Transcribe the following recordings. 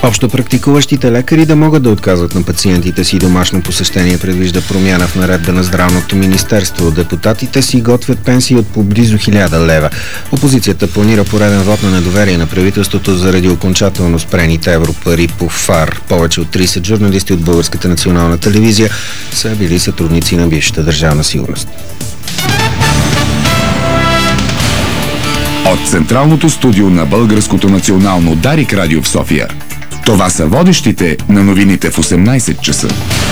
Общопрактикуващите лекари да могат да отказват на пациентите си домашно посещение предвижда промяна в наредба на Здравното министерство. Депутатите си готвят пенсии от по близо 1000 лева. Опозицията планира пореден вод на недоверие на правителството заради окончателно спрените европари по ФАР. Повече от 30 журналисти от Българската национална телевизия са били сътрудници на бившата Държавна сигурност. От Централното студио на Българското национално Дарик радио в София. Това са водещите на новините в 18 часа.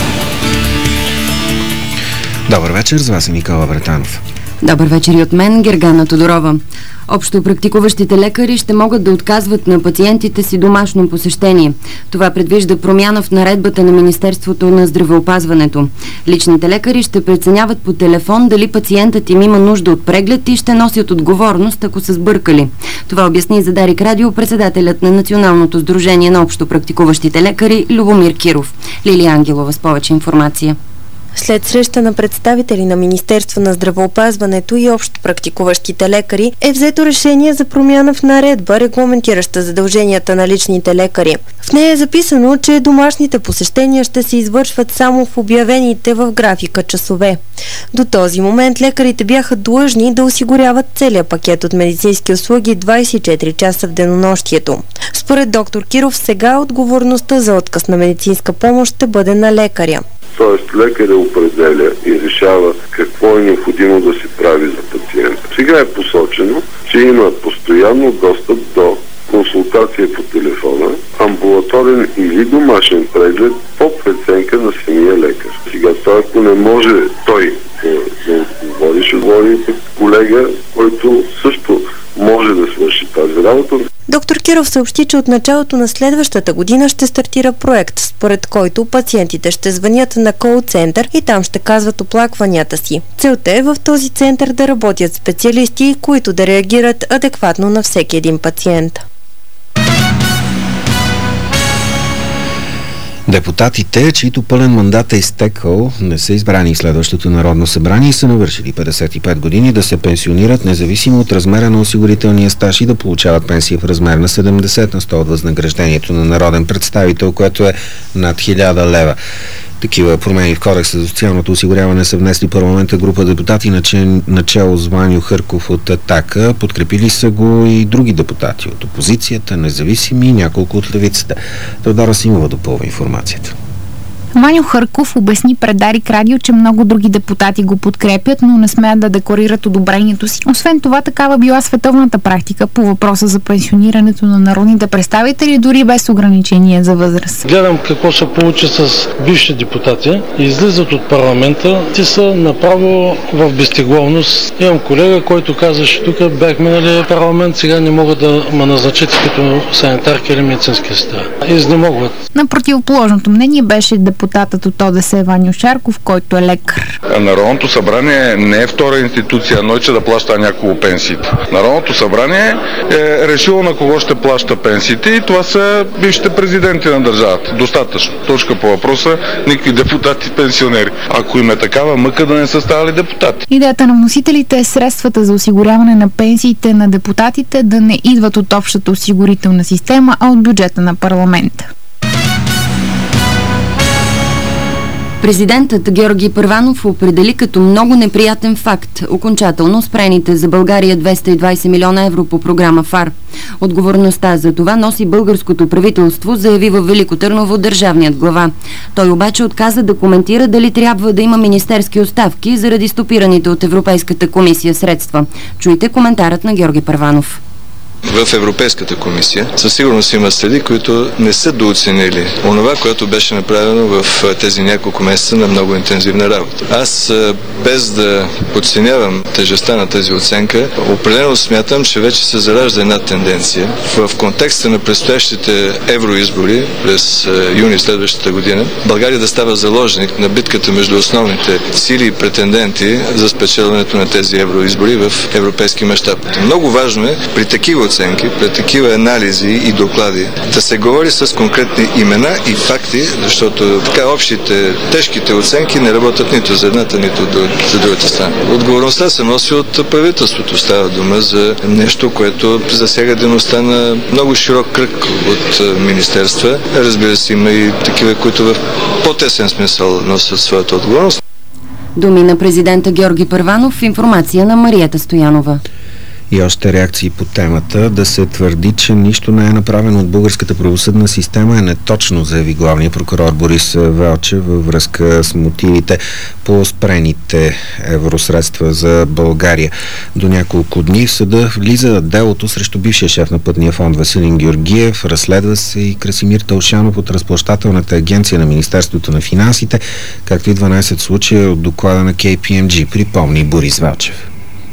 Добър вечер, с вас е Никола Братанов. Добър вечер и от мен, Гергана Тодорова. Общо практикуващите лекари ще могат да отказват на пациентите си домашно посещение. Това предвижда промяна в наредбата на Министерството на здравеопазването. Личните лекари ще преценяват по телефон дали пациентът им има нужда от преглед и ще носят отговорност, ако са сбъркали. Това обясни за Дарик радио председателят на Националното сдружение на общо практикуващите лекари Любомир Киров. Лилия Ангелова с повече информация. След среща на представители на Министерство на здравеопазването и общо практикуващите лекари е взето решение за промяна в наредба, регламентираща задълженията на личните лекари. В нея е записано, че домашните посещения ще се извършват само в обявените в графика часове. До този момент лекарите бяха длъжни да осигуряват целия пакет от медицински услуги 24 часа в денонощието. Според доктор Киров, сега отговорността за отказ на медицинска помощ ще бъде на лекаря. Тоест лекаря определя и решава какво е необходимо да се прави за пациента. Сега е посочено, че има постоянно достъп до консултация по телефона, амбулаторен или домашен преглед по преценка на самия лекар. Сега това, ако не може той да отговори, ще говори колега, който също може да свърши тази работа. Доктор Киров съобщи, че от началото на следващата година ще стартира проект, според който пациентите ще звънят на кол-център и там ще казват оплакванията си. Целта е в този център да работят специалисти, които да реагират адекватно на всеки един пациент. Депутатите, чието пълен мандат е изтекъл, не са избрани в следващото Народно събрание и са навършили 55 години, да се пенсионират независимо от размера на осигурителния стаж и да получават пенсия в размер на 70 на 100 от възнаграждението на народен представител, което е над 1000 лева. Такива промени в Кодекса за социалното осигуряване са внесли парламента група депутати начело с Ваньо Хърков от Атака. Подкрепили са го и други депутати от опозицията, независими и няколко от левицата. Теодора Симова допълва информацията. Ваньо Хърков обясни пред Дарик радио, че много други депутати го подкрепят, но не смеят да декларират одобрението си. Освен това, такава била световната практика по въпроса за пенсионирането на народните представители, дори без ограничение за възраст. Гледам какво се получи с бивши депутати. Излизат от парламента. Ти са направо в безтегловност. Имам колега, който казваше, тук бях минали парламент, сега не могат да ме назначат като санитарка или медицинска сестра. Изнемогват. На противоположното мнение беше депутатът от ОДС Ваньо Шарков, който е лекар. Народното събрание не е втора институция, но че да плаща няколко пенсиите. Народното събрание е решило на кого ще плаща пенсиите и това са бившите президенти на държавата. Достатъчно. Точка по въпроса, никакви депутати пенсионери. Ако им е такава мъка, да не са ставали депутати. Идеята на вносителите е средствата за осигуряване на пенсиите на депутатите да не идват от общата осигурителна система, а от бюджета на парламента. Президентът Георги Първанов определи като много неприятен факт окончателно спрените за България 220 милиона евро по програма ФАР. Отговорността за това носи българското правителство, заяви във Велико Търново държавният глава. Той обаче отказа да коментира дали трябва да има министерски оставки заради стопираните от Европейската комисия средства. Чуйте коментарът на Георги Първанов. В Европейската комисия със сигурност има следи, които не са дооценили онова, което беше направено в тези няколко месеца на много интензивна работа. Аз, без да подценявам тежестта на тази оценка, определено смятам, че вече се заражда една тенденция. В контекста на предстоящите евроизбори през юни следващата година, България да става заложник на битката между основните сили и претенденти за спечелването на тези евроизбори в европейски мащаб. Много важно е при такива оценки, пред такива анализи и доклади, да се говори с конкретни имена и факти, защото така общите, тежките оценки не работят нито за едната, нито за другата страна. Отговорността се носи от правителството. Става дума за нещо, което засяга дейността на много широк кръг от министерства. Разбира се, има и такива, които в по-тесен смисъл носят своята отговорност. Думи на президента Георги Първанов, информация на Мариета Стоянова. И още реакции по темата. Да се твърди, че нищо не е направено от българската правосъдна система е неточно, заяви главният прокурор Борис Велчев във връзка с мотивите по спрените евросредства за България. До няколко дни в съда влиза делото срещу бившия шеф на Пътния фонд Василин Георгиев. Разследва се и Красимир Талшанов от разплащателната агенция на Министерството на финансите, както и 12 случая от доклада на KPMG, припомни Борис Велчев.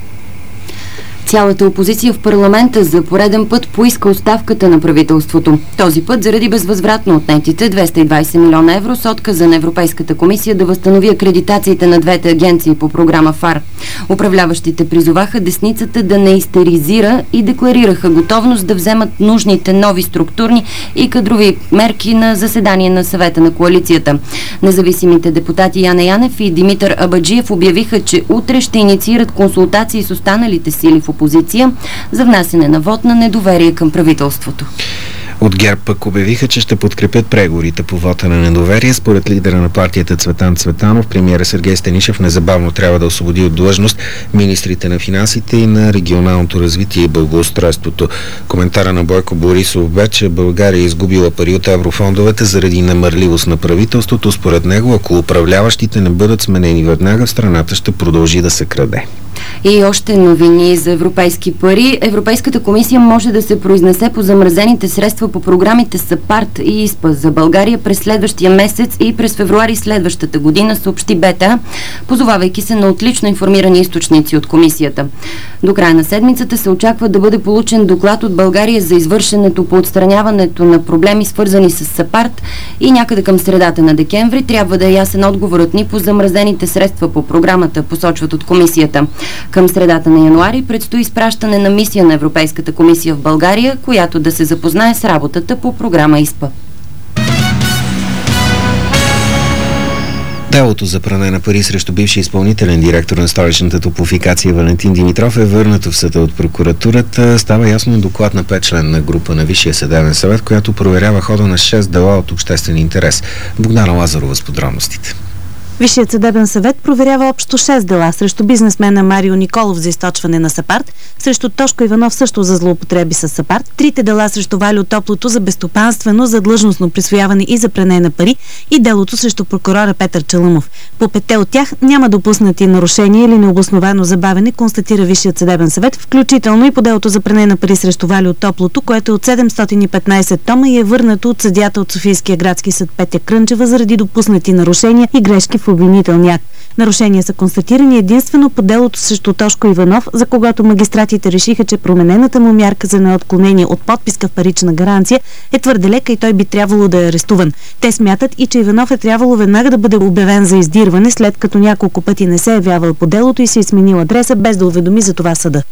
Цялата опозиция в парламента за пореден път поиска оставката на правителството. Този път заради безвъзвратно отнетите 220 милиона евро с отказа на Европейската комисия да възстанови акредитациите на двете агенции по програма ФАР. Управляващите призоваха десницата да не истеризира и декларираха готовност да вземат нужните нови структурни и кадрови мерки на заседание на съвета на коалицията. Независимите депутати Яне Янев и Димитър Абаджиев обявиха, че утре ще инициират консултации с останалите сили в опозиция за внасяне на вод на недоверие към правителството. От ГЕРБ пък обявиха, че ще подкрепят преговорите по вота на недоверие. Според лидера на партията Цветан Цветанов, премиера Сергей Станишев незабавно трябва да освободи от длъжност министрите на финансите и на регионалното развитие и благоустройството. Коментара на Бойко Борисов бе, че България е изгубила пари от еврофондовете заради немърливост на правителството. Според него, ако управляващите не бъдат сменени веднага, страната ще продължи да се краде. И още новини за европейски пари. Европейската комисия може да се произнесе по замразените средства по програмите САПАРТ и ИСПА за България през следващия месец и през февруари следващата година, съобщи БТА, позовавайки се на отлично информирани източници от комисията. До края на седмицата се очаква да бъде получен доклад от България за извършенето по отстраняването на проблеми, свързани с САПАРТ, и някъде към средата на декември трябва да е ясен отговорът ни по замразените средства по програмата, посочват от комисията. Към средата на януари предстои изпращане на мисия на Европейската комисия в България, която да се запознае с работата по програма ИСПА. Делото за пране на пари срещу бившия изпълнителен директор на столичната топлофикация Валентин Димитров е върнато в съда от прокуратурата. Става ясно доклад на 5-членна група на Висшия съдебен съвет, която проверява хода на 6 дела от обществен интерес. Богдана Лазарова с подробностите. Висшият съдебен съвет проверява общо 6 дела срещу бизнесмена Марио Николов за източване на САПАРТ, срещу Тошко Иванов също за злоупотреби с САПАРТ, 3 дела срещу Валио Топлото за безстопанствено, за длъжностно присвояване и за пране на пари и делото срещу прокурора Петър Чаламов. По 5 от тях няма допуснати нарушения или необосновано забавене, констатира Висшият съдебен съвет, включително и по делото за пране на пари срещу Валио Топлото, което е от 715 тома и е върнато от съдията от Софийския градски съд Петя Крънчева заради допуснати нарушения и грешки в обвинителния акт. Нарушения са констатирани единствено по делото срещу Тошко Иванов, за когото магистратите решиха, че променената му мярка за неотклонение от подписка в парична гаранция е твърде лека и той би трябвало да е арестуван. Те смятат и, че Иванов е трябвало веднага да бъде обявен за издирване, след като няколко пъти не се е явявал по делото и се е сменил адреса, без да уведоми за това съда.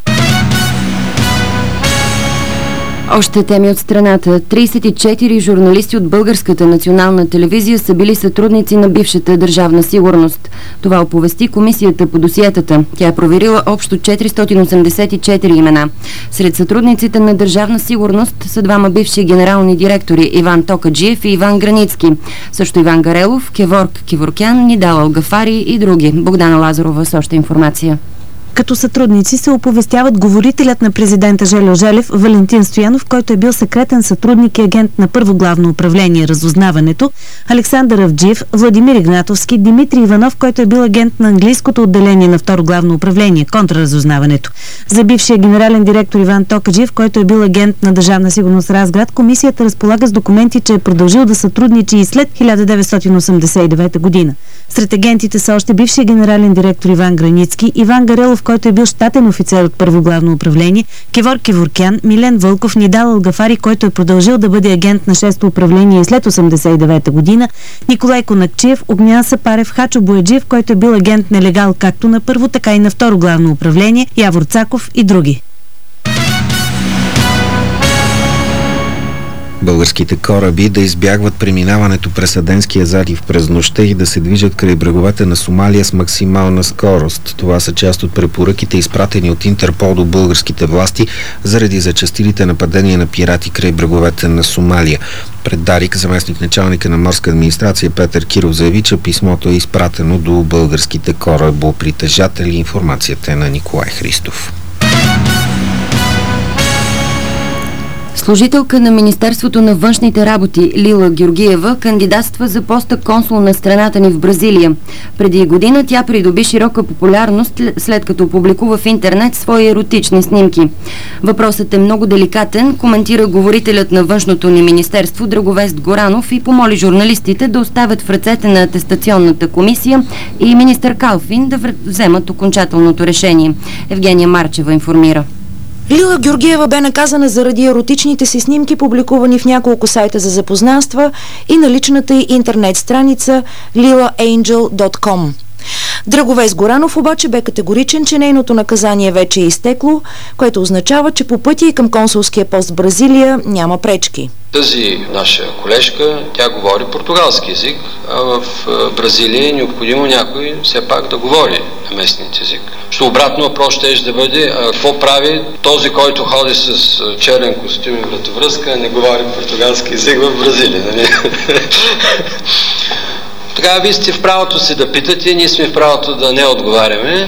Още теми от страната. 34 журналисти от Българската национална телевизия са били сътрудници на бившата държавна сигурност. Това оповести комисията по досиетата. Тя е проверила общо 484 имена. Сред сътрудниците на държавна сигурност са двама бивши генерални директори Иван Токаджиев и Иван Границки. Също Иван Гарелов, Геворг Геворкян, Нидал Алгафари и други. Богдана Лазарова с още информация. Като сътрудници се оповестяват говорителят на президента Жельо Желев Валентин Стоянов, който е бил секретен сътрудник и агент на Първо главно управление разузнаването, Александър Авджиев, Владимир Игнатовски, Димитри Иванов, който е бил агент на английското отделение на Второ главно управление контраразузнаването. За бившия генерален директор Иван Токаджиев, който е бил агент на Държавна сигурност Разград, комисията разполага с документи, че е продължил да сътрудничи и след 1989 година. Сред агентите са още бившия генерален директор Иван Границки, Иван Гарелов, който е бил щатен офицер от Първо главно управление, Геворг Геворкян, Милен Вълков, Нидал Алгафари, който е продължил да бъде агент на 6-то управление след 1989 година, Николай Конакчиев, Огнян Сапарев, Хачо Бояджиев, който е бил агент нелегал както на Първо, така и на Второ главно управление, Явор Цаков и други. българските кораби да избягват преминаването през Аденския залив през нощта и да се движат край бреговете на Сомалия с максимална скорост. Това са част от препоръките, изпратени от Интерпол до българските власти заради зачестилите нападения на пирати край бреговете на Сомалия. Пред Дарик, заместник-началника на морска администрация Петър Киров заяви, че писмото е изпратено до българските корабопритежатели. Информацията е на Николай Христов. Служителка на Министерството на външните работи Лила Георгиева кандидатства за поста консул на страната ни в Бразилия. Преди година тя придоби широка популярност, след като публикува в интернет свои еротични снимки. Въпросът е много деликатен, коментира говорителят на външното ни министерство Драговест Горанов и помоли журналистите да оставят в ръцете на атестационната комисия и министър Калфин да вземат окончателното решение. Евгения Марчева информира. Лила Георгиева бе наказана заради еротичните си снимки, публикувани в няколко сайта за запознанства и на личната й интернет страница lilaangel.com. Драговест Горанов обаче бе категоричен, че нейното наказание вече е изтекло, което означава, че по пътя и към консулския пост в Бразилия няма пречки. Тази наша колежка, тя говори португалски език, а в Бразилия е необходимо някой все пак да говори на местния език. Що обратно въпрос ще да бъде, какво прави този, който ходи с черен костюм и вратовръзка, не говори португалски език в Бразилия, нали? Тогава вие сте в правото си да питате, ние сме в правото да не отговаряме.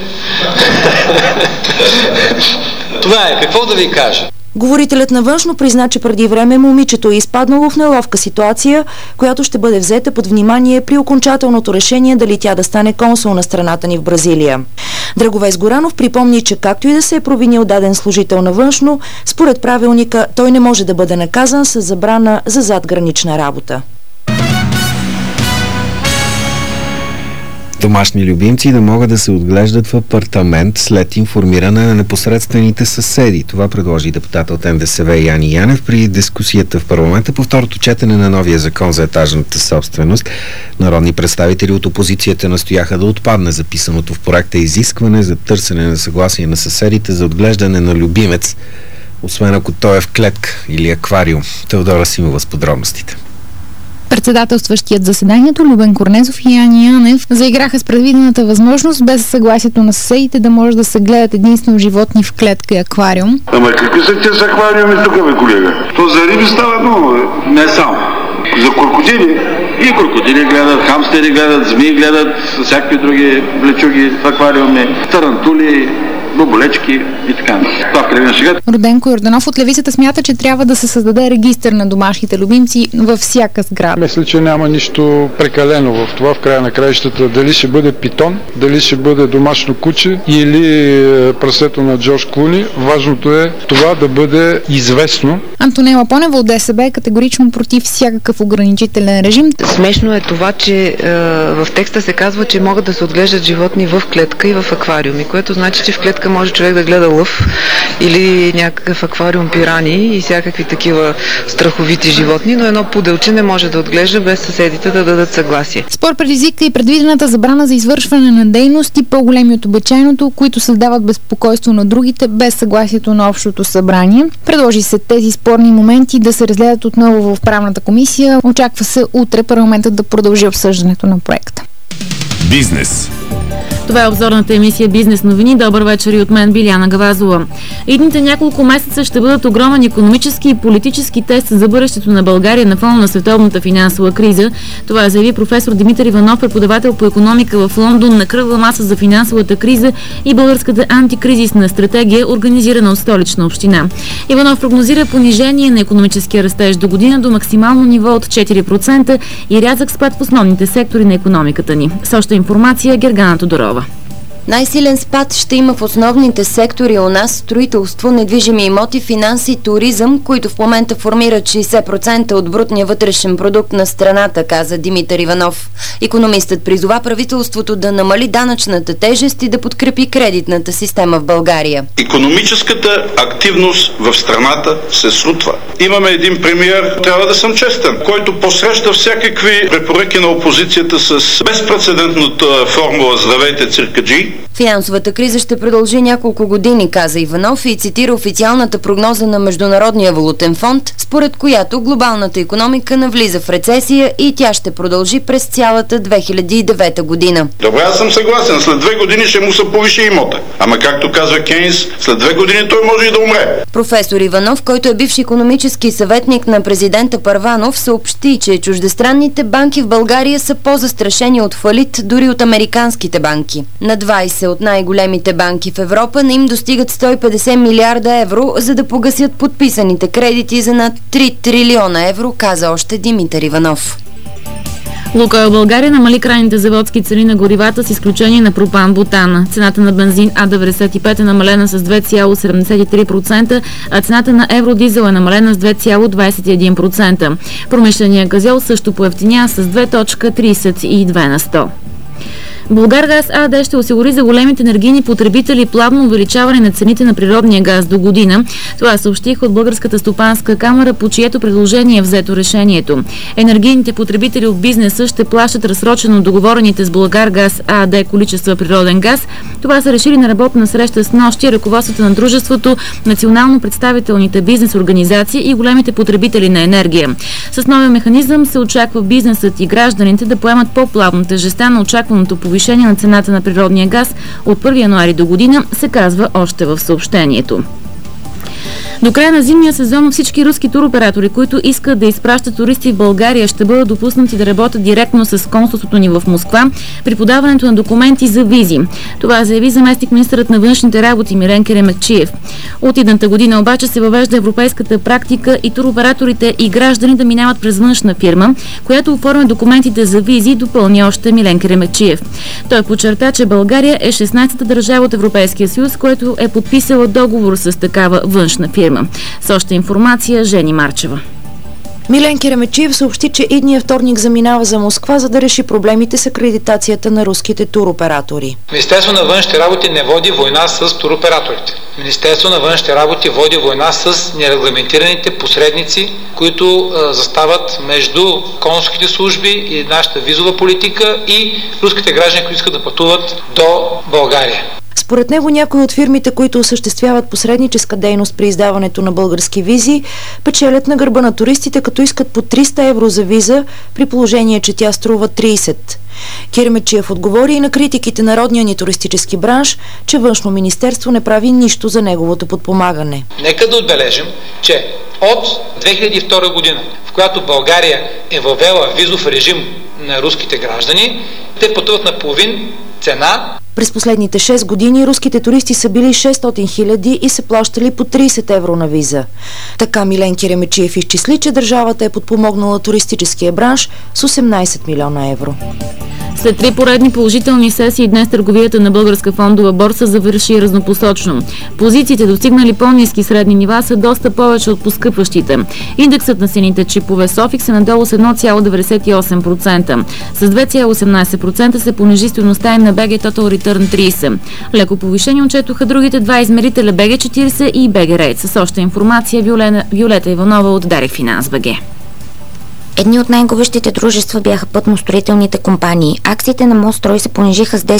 Това е, какво да ви кажа? Говорителят на външно призна, че преди време момичето е изпаднало в неловка ситуация, която ще бъде взета под внимание при окончателното решение дали тя да стане консул на страната ни в Бразилия. Драговест Горанов припомни, че както и да се е провинил даден служител на външно, според правилника той не може да бъде наказан с забрана за задгранична работа. Домашни любимци да могат да се отглеждат в апартамент след информиране на непосредствените съседи. Това предложи депутат от НДСВ Яни Янев при дискусията в парламента по второто четене на новия закон за етажната собственост. Народни представители от опозицията настояха да отпадне записаното в проекта изискване за търсене на съгласие на съседите за отглеждане на любимец, освен ако той е в клетка или аквариум. Теодора Симова с подробностите. Председателстващият заседанието Любен Корнезов и Яни Янев заиграха с предвидената възможност без съгласието на съседите да може да се гледат единствено животни в клетка и аквариум. Ама какви са тези аквариуми тук, бе, колега? То за риби става много, бе. Не само. За крокодили. И крокодили гледат, хамстери гледат, змии гледат, всякакви други влечуги в аквариуми, тарантули, боболечки и така. Това в крайна шега. Роденко Йорданов от Левицата смята, че трябва да се създаде регистър на домашните любимци във всяка сграда. Мисля, че няма нищо прекалено в това, в края на краищата. Дали ще бъде питон, дали ще бъде домашно куче или прасето на Джордж Клуни. Важното е това да бъде известно. Антонела Понева от ДСБ е категорично против всякакъв ограничителен режим. Смешно е това, че в текста се казва, че могат да се отглеждат животни в клетка и в аквариуми, което значи, че в клетка може човек да гледа лъв или някакъв аквариум пирани и всякакви такива страховити животни, но едно пуделче не може да отглежда без съседите да дадат съгласие. Спор предизвика и предвидената забрана за извършване на дейности по-големи от обичайното, които създават безпокойство на другите без съгласието на общото събрание. Предложи се тези спорни моменти да се разгледат отново в правната комисия. Очаква се утре парламентът да продължи обсъждането на проекта. Бизнес. Това е обзорната емисия Бизнес новини. Добър вечер и от мен, Биляна Гавазова. Идните няколко месеца ще бъдат огромен икономически и политически тест за бъдещето на България на фона на световната финансова криза. Това заяви професор Димитър Иванов, преподавател по икономика в Лондон, на кръгла маса за финансовата криза и българската антикризисна стратегия, организирана от Столична община. Иванов прогнозира понижение на икономическия растеж до година до максимално ниво от 4% и рязък спад в основните сектори на икономиката ни. С още информация Гергана Тодорова. Най-силен спад ще има в основните сектори у нас: строителство, недвижими имоти, финанси и туризъм, които в момента формират 60% от брутния вътрешен продукт на страната, каза Димитър Иванов. Икономистът призова правителството да намали данъчната тежест и да подкрепи кредитната система в България. Икономическата активност в страната се срутва. Имаме един премиер, трябва да съм честен, който посреща всякакви препоръки на опозицията с безпрецедентната формула "Здравейте, циркаджи", Финансовата криза ще продължи няколко години, каза Иванов и цитира официалната прогноза на Международния валутен фонд, според която глобалната икономика навлиза в рецесия и тя ще продължи през цялата 2009 година. Добре, аз съм съгласен. След 2 години ще му се повиши имота. Ама както казва Кейнс, след 2 години той може и да умре. Професор Иванов, който е бивш икономически съветник на президента Първанов, съобщи, че чуждестранните банки в България са по-застрашени от фалит дори от американските банки. На 20 от най-големите банки в Европа не им достигат 150 милиарда евро, за да погасят подписаните кредити за над 3 трилиона евро, каза още Димитър Иванов. Лукойл България намали крайните заводски цени на горивата с изключение на пропан-бутана. Цената на бензин А95 е намалена с 2,73%, а цената на евродизел е намалена с 2,21%. Промишленият газьол също поевтиня с 2,32%. Булгаргаз АД ще осигури за големите енергийни потребители плавно увеличаване на цените на природния газ до година. Това съобщих от Българската стопанска камара, по чието предложение е взето решението. Енергийните потребители от бизнеса ще плащат разсрочено договорените с Булгаргаз АД количества природен газ. Това са решили на работна среща с нощи ръководството на дружеството, национално представителните бизнес организации и големите потребители на енергия. С новия механизъм се очаква бизнесът и гражданите да поемат по-плавно тежестта на очакваното повишение на цената на природния газ от 1 януари до година, се казва още в съобщението. До края на зимния сезон всички руски туроператори, които искат да изпращат туристи в България, ще бъдат допуснати да работят директно с консулството ни в Москва при подаването на документи за визи. Това заяви заместник-министърът на външните работи Милен Керемекчиев. От идната година обаче се въвежда европейската практика и туроператорите и граждани да минават през външна фирма, която оформя документите за визи, допълни още Милен Керемекчиев. Той подчерта, че България е 16-та държава от Европейския съюз, който е подписала договор с такава външна фирма. С още информация Жени Марчева. Милен Керемечиев съобщи, че идния вторник заминава за Москва, за да реши проблемите с акредитацията на руските туроператори. Министерство на външните работи не води война с туроператорите. Министерство на външните работи води война с нерегламентираните посредници, които застават между консулските служби и нашата визова политика и руските граждани, които искат да пътуват до България. Според него някои от фирмите, които осъществяват посредническа дейност при издаването на български визи, печелят на гърба на туристите, като искат по 300 евро за виза, при положение, че тя струва 30. Керемечиев отговори и на критиките на родния ни туристически бранш, че Външно министерство не прави нищо за неговото подпомагане. Нека да отбележим, че от 2002 година, в която България е въвела визов режим на руските граждани, те пътуват на половин цена. През последните 6 години руските туристи са били 600 хиляди и се плащали по 30 евро на виза. Така Милен Керемечиев изчисли, че държавата е подпомогнала туристическия бранш с 18 милиона евро. След 3 поредни положителни сесии днес търговията на Българска фондова борса завърши разнопосочно. Позициите, достигнали по-ниски средни нива, са доста повече от поскъпващите. Индексът на сините чипове Софикс е надолу с 1,98%. С 2,18% се понижи стойността на BG Total Return 30. Леко повишение отчетоха другите два измерителя BG 40 и BG Rate. С още информация Виолета Иванова от Дарик Финанс БГ. Едни от най-губещите дружества бяха пътностроителните компании. Акциите на Мострой се понижиха с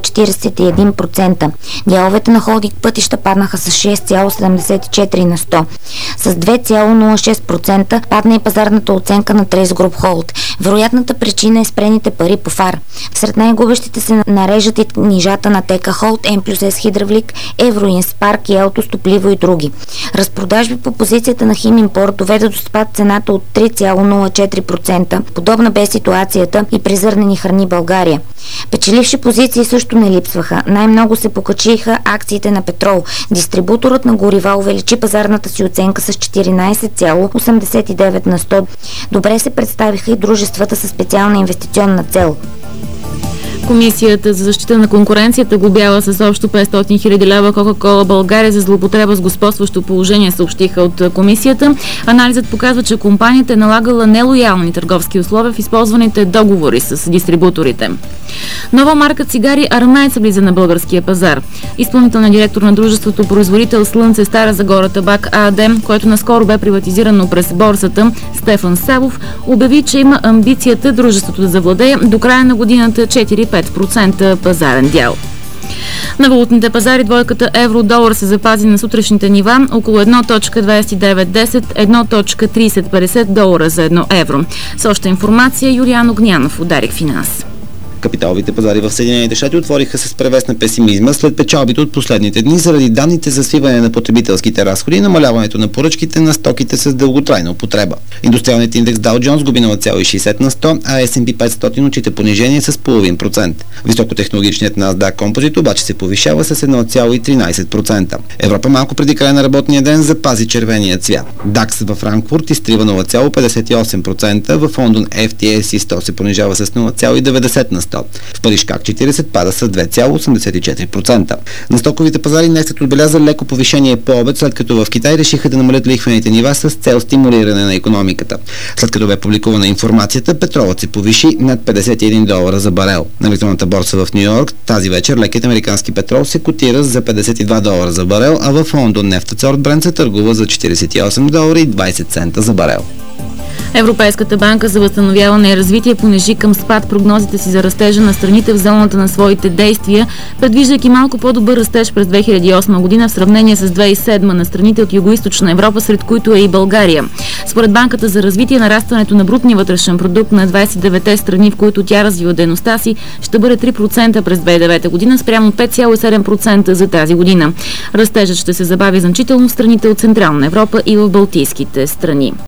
10,41%. Дяловете на Холдинг Пътища паднаха с 6,74 на 100. С 2,06% падна и пазарната оценка на Трейс Груп Холд. Вероятната причина е спрените пари по ФАР. Сред най-губещите се нарежат и книжата на Тека Холд, М+С Хидравлик, Евроинс, Парк и Елто, Стопливо и други. Разпродажби по позицията на Химимпорт доведе до спад цената от 3,04%. Подобна бе ситуацията и при зърнени храни България. Печеливши позиции също не липсваха. Най-много се покачиха акциите на Петрол. Дистрибуторът на горива увеличи пазарната си оценка с 14,89 на 100. Добре се представиха и дружествата със специална инвестиционна цел. Комисията за защита на конкуренцията глобява с общо 500 хиляди лева Кока-Кола България за злоупотреба с господстващо положение, съобщиха от комисията. Анализът показва, че компанията е налагала нелоялни търговски условия в използваните договори с дистрибуторите. Нова марка цигари Армейца влиза на българския пазар. Изпълнителният директор на дружеството производител Слънце Стара Загора Табак АД, който наскоро бе приватизирано през борсата, Стефан Савов, обяви, че има амбицията дружеството да завладее до края на годината 4-5% пазарен дял. На валутните пазари двойката евро-долар се запази на сутрешните нива около 1.2910, 1.3050 долара за 1 евро. С още информация Юлиан Огнянов от Дарик Финанс. Капиталовите пазари в Съединените щати отвориха с превес на песимизма след печалбите от последните дни заради данните за свиване на потребителските разходи и намаляването на поръчките на стоките с дълготрайна употреба. Индустриалният индекс Dow Jones губи 0,60 на 100, а S&P 500 отчита понижение с 0,5%. Високотехнологичният NASDAQ Composite обаче се повишава с 1,13%. Европа малко преди края на работния ден запази червения цвят. DAX във Франкфурт изтрива 0,58%, в Лондон FTSE 100 се понижава с 0,90 на 100. В Париж КАК 40 пада с 2,84%. На стоковите пазари нефтът отбеляза леко повишение по обед, след като в Китай решиха да намалят лихвените нива с цел стимулиране на икономиката. След като бе публикувана информацията, петролът се повиши над $51 за барел. На електронната борса в Ню Йорк тази вечер лекият американски петрол се котира за $52 за барел, а в Лондон нефтът сорт Брент се търгува за $48.20 за барел. Европейската банка за възстановяване и развитие понижи към спад прогнозите си за растежа на страните в зоната на своите действия, предвиждайки малко по-добър растеж през 2008 година в сравнение с 2007 на страните от Югоизточна Европа, сред които е и България. Според Банката за развитие, нарастването на брутния вътрешен продукт на 29-те страни, в които тя развива дейността си, ще бъде 3% през 2009 година, спрямо 5,7% за тази година. Растежът ще се забави значително в страните от Централна Европа и в Балтийските страни.